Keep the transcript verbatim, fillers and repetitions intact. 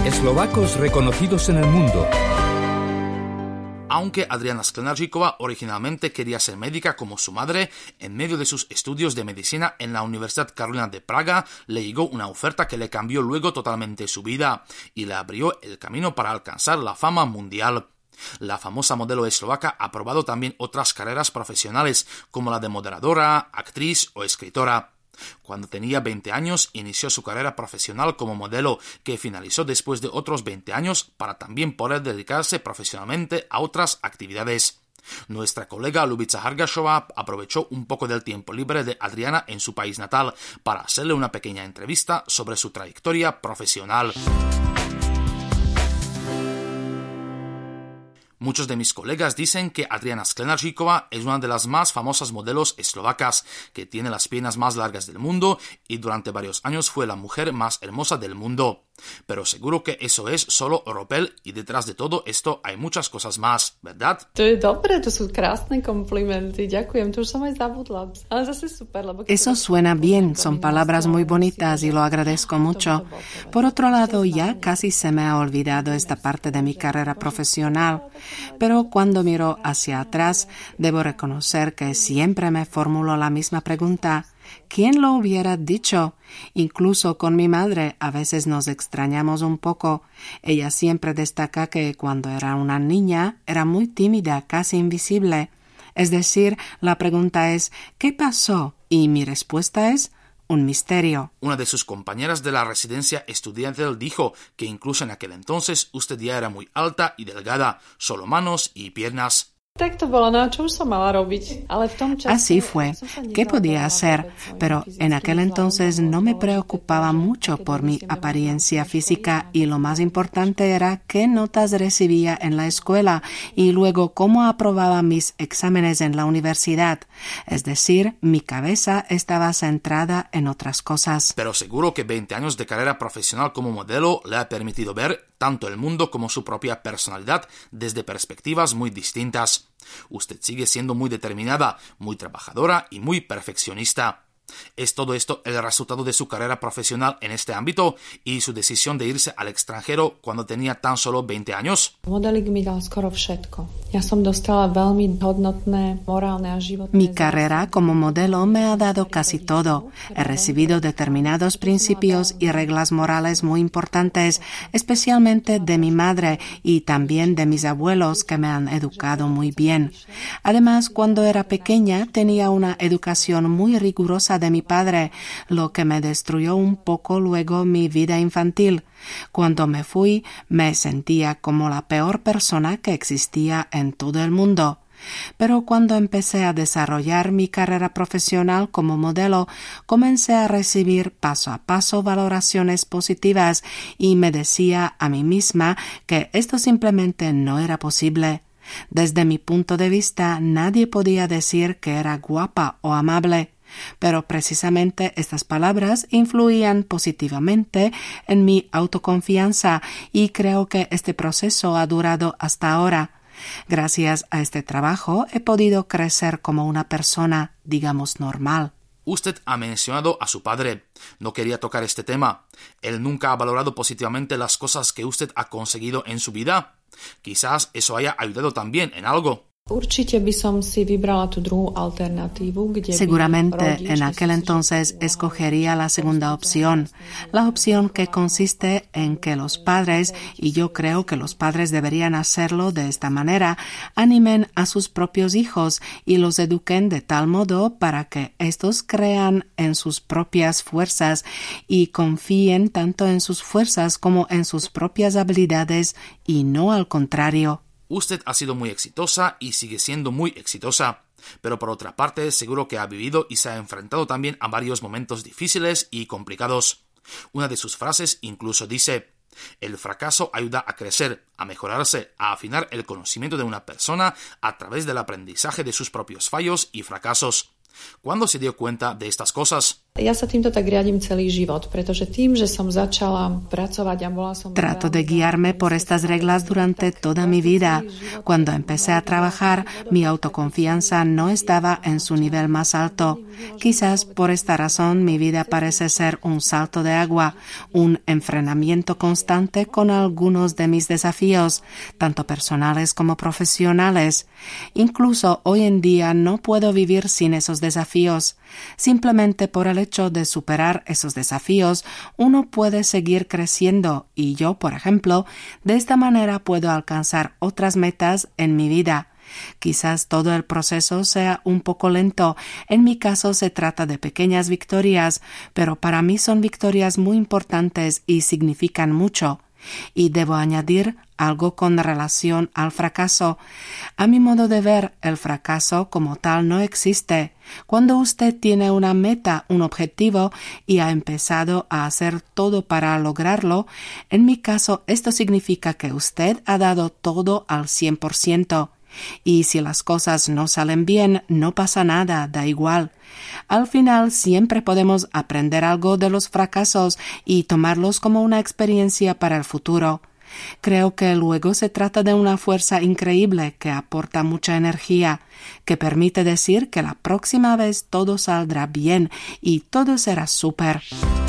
Eslovacos reconocidos en el mundo. Aunque Adriana Sklenářiková originalmente quería ser médica como su madre, en medio de sus estudios de medicina en la Universidad Carolina de Praga le llegó una oferta que le cambió luego totalmente su vida y le abrió el camino para alcanzar la fama mundial. La famosa modelo eslovaca ha probado también otras carreras profesionales como la de moderadora, actriz o escritora. Cuando tenía veinte años, inició su carrera profesional como modelo, que finalizó después de otros veinte años para también poder dedicarse profesionalmente a otras actividades. Nuestra colega Lubica Hargašová aprovechó un poco del tiempo libre de Adriana en su país natal para hacerle una pequeña entrevista sobre su trayectoria profesional. Muchos de mis colegas dicen que Adriana Sklenářiková es una de las más famosas modelos eslovacas, que tiene las piernas más largas del mundo y durante varios años fue la mujer más hermosa del mundo. Pero seguro que eso es solo ropel y detrás de todo esto hay muchas cosas más, ¿verdad? To je dobré, to sú krásne komplimenty. Ďakujem, to už som aj zabudla. Ale zase super, lebo... Eso suena bien, son palabras muy bonitas y lo agradezco mucho. Por otro lado, ya casi se me ha olvidado esta parte de mi carrera profesional. Pero cuando miro hacia atrás, debo reconocer que siempre me formulo la misma pregunta. ¿Quién lo hubiera dicho? Incluso con mi madre a veces nos extrañamos un poco. Ella siempre destaca que cuando era una niña era muy tímida, casi invisible. Es decir, la pregunta es ¿qué pasó? Y mi respuesta es un misterio. Una de sus compañeras de la residencia estudiantil dijo que incluso en aquel entonces usted ya era muy alta y delgada, solo manos y piernas. Así fue. ¿Qué podía hacer? Pero en aquel entonces no me preocupaba mucho por mi apariencia física y lo más importante era qué notas recibía en la escuela y luego cómo aprobaba mis exámenes en la universidad. Es decir, mi cabeza estaba centrada en otras cosas. Pero seguro que veinte años de carrera profesional como modelo le ha permitido ver tanto el mundo como su propia personalidad desde perspectivas muy distintas. Usted sigue siendo muy determinada, muy trabajadora y muy perfeccionista. ¿Es todo esto el resultado de su carrera profesional en este ámbito y su decisión de irse al extranjero cuando tenía tan solo veinte años? Mi carrera como modelo me ha dado casi todo. He recibido determinados principios y reglas morales muy importantes, especialmente de mi madre y también de mis abuelos que me han educado muy bien. Además, cuando era pequeña tenía una educación muy rigurosa de mi padre, lo que me destruyó un poco luego mi vida infantil. Cuando me fui, me sentía como la peor persona que existía en todo el mundo. Pero cuando empecé a desarrollar mi carrera profesional como modelo, comencé a recibir paso a paso valoraciones positivas y me decía a mí misma que esto simplemente no era posible. Desde mi punto de vista, nadie podía decir que era guapa o amable. Pero precisamente estas palabras influían positivamente en mi autoconfianza y creo que este proceso ha durado hasta ahora. Gracias a este trabajo he podido crecer como una persona, digamos, normal. Usted ha mencionado a su padre. No quería tocar este tema. ¿Él nunca ha valorado positivamente las cosas que usted ha conseguido en su vida? Quizás eso haya ayudado también en algo. Seguramente en aquel entonces escogería la segunda opción, la opción que consiste en que los padres, y yo creo que los padres deberían hacerlo de esta manera, animen a sus propios hijos y los eduquen de tal modo para que estos crean en sus propias fuerzas y confíen tanto en sus fuerzas como en sus propias habilidades y no al contrario. Usted ha sido muy exitosa y sigue siendo muy exitosa, pero por otra parte seguro que ha vivido y se ha enfrentado también a varios momentos difíciles y complicados. Una de sus frases incluso dice: el fracaso ayuda a crecer, a mejorarse, a afinar el conocimiento de una persona a través del aprendizaje de sus propios fallos y fracasos. ¿Cuándo se dio cuenta de estas cosas? Ja sa týmto tak riadím celý život, pretože tým, že som začala pracovať a bola som... Trato de guiarme por estas reglas durante toda mi vida. Cuando empecé a trabajar, mi autoconfianza no estaba en su nivel más alto. Quizás por esta razón mi vida parece ser un salto de agua, un enfrenamiento constante con algunos de mis desafíos, tanto personales como profesionales. Incluso hoy en día no puedo vivir sin esos desafíos. Simplemente por el hecho de superar esos desafíos, uno puede seguir creciendo y yo, por ejemplo, de esta manera puedo alcanzar otras metas en mi vida. Quizás todo el proceso sea un poco lento. En mi caso se trata de pequeñas victorias, pero para mí son victorias muy importantes y significan mucho. Y debo añadir algo con relación al fracaso. A mi modo de ver, el fracaso como tal no existe. Cuando usted tiene una meta, un objetivo, y ha empezado a hacer todo para lograrlo, en mi caso esto significa que usted ha dado todo al cien por ciento. Y si las cosas no salen bien, no pasa nada, da igual. Al final siempre podemos aprender algo de los fracasos y tomarlos como una experiencia para el futuro. Creo que luego se trata de una fuerza increíble que aporta mucha energía, que permite decir que la próxima vez todo saldrá bien y todo será súper.